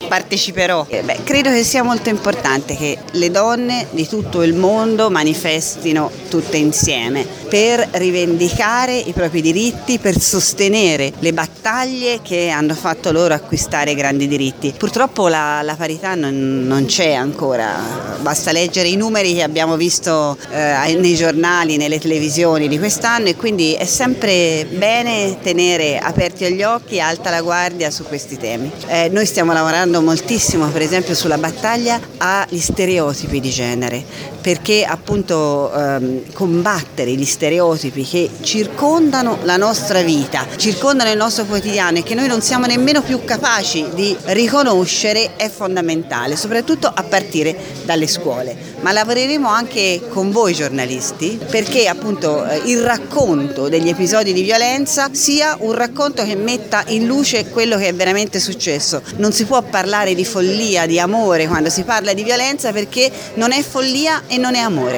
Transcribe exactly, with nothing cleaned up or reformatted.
parteciperò. Eh, beh, credo che sia molto importante che le donne di tutto il mondo manifestino tutte insieme per rivendicare i propri diritti, per sostenere le battaglie che hanno fatto loro acquistare grandi diritti. Purtroppo la, la parità non, non c'è ancora, basta leggere i numeri che abbiamo visto eh, nei giornali, nelle televisioni di quest'anno, e quindi è sempre bene tenere aperti gli occhi, alta la guardia su questi temi. Eh, noi stiamo lavorando moltissimo, per esempio, sulla battaglia agli stereotipi di genere, perché appunto ehm, combattere gli stereotipi che circondano la nostra vita, circondano il nostro quotidiano e che noi non siamo nemmeno più capaci di riconoscere è fondamentale, soprattutto a partire dalle scuole. Ma lavoreremo anche con voi giornalisti perché appunto il racconto degli episodi di violenza sia un racconto che metta in luce quello che è veramente successo. Non si può parlare di follia, di amore quando si parla di violenza, perché non è follia e non è amore.